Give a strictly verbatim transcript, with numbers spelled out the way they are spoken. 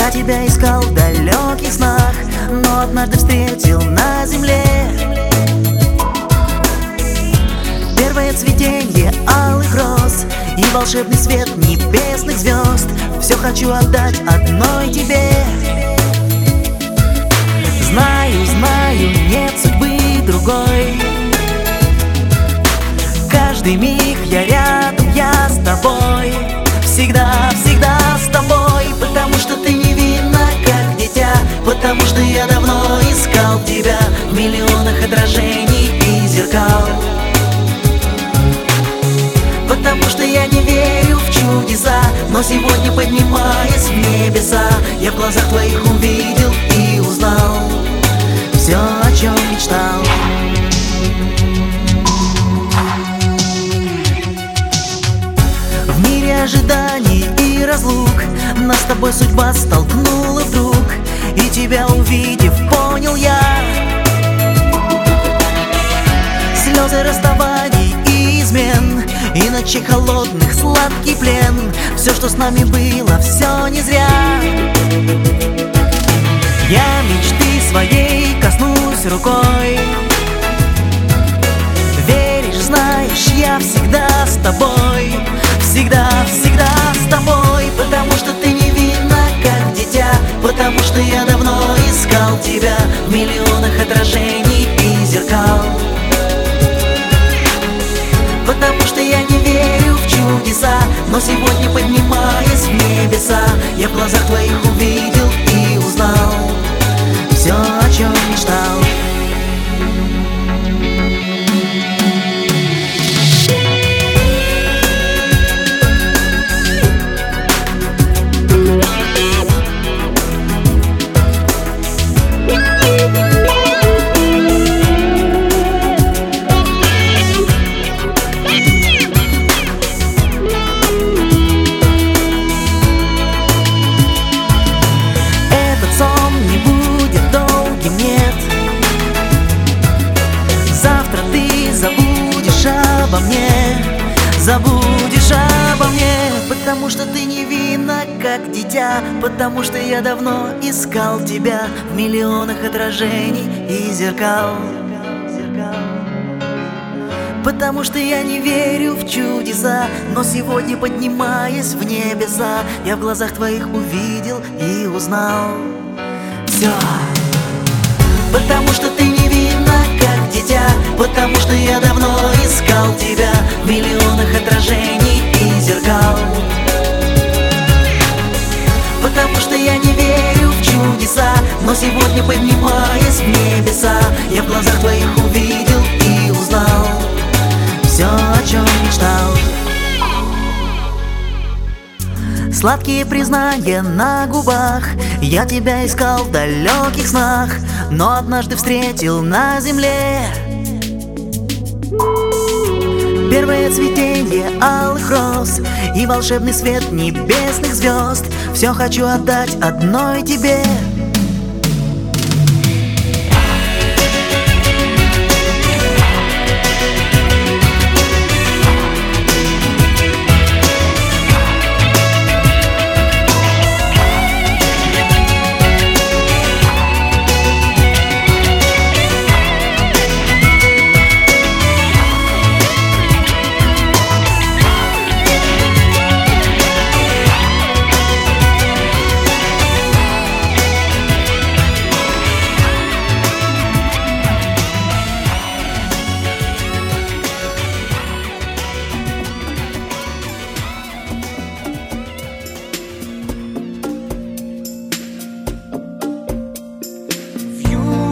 Я тебя искал в далеких снах, но однажды встретил на земле. Первое цветенье алых роз и волшебный свет небесных звезд. Все хочу отдать одной тебе. Знаю, знаю, нет судьбы другой. Каждый миг я рядом, я с тобой. Всегда, всегда с тобой. Потому что ты невинна, как дитя. Потому что я давно искал тебя в миллионах отражений и зеркал. Потому что я не верю в чудеса, но сегодня, поднимаясь в небеса, я в глазах твоих увидел и узнал все, о чем мечтал. В мире ожиданий и разлук нас с тобой судьба столкнула вдруг, и тебя увидев, понял я слезы расставаний и измен, и ночей холодных сладкий плен. Все, что с нами было, все не зря. Я мечты своей коснусь рукой. Веришь, знаешь, я всегда с тобой. Всегда, всегда с тобой. Потому что ты невинна, как дитя. Потому что я давно искал тебя в миллионах отражений и зеркал. Потому что я не верю в чудеса, но сегодня, поднимаясь в небеса, я в глазах твоих увидел и узнал все, о чем мечтал. Обо мне, забудешь обо мне. Потому что ты невинна, как дитя. Потому что я давно искал тебя в миллионах отражений и зеркал. Потому что я не верю в чудеса, но сегодня, поднимаясь в небеса, я в глазах твоих увидел и узнал все. Потому что ты невинна, как дитя. Потому что я давно искал тебя в миллионах отражений и зеркал. Потому что я не верю в чудеса, но сегодня, поднимаясь в небеса, я в глазах твоих увидел и узнал все, о чем мечтал. Сладкие признания на губах. Я тебя искал в далеких снах, но однажды встретил на земле. Первое цветенье алых роз и волшебный свет небесных звезд. Все хочу отдать одной тебе.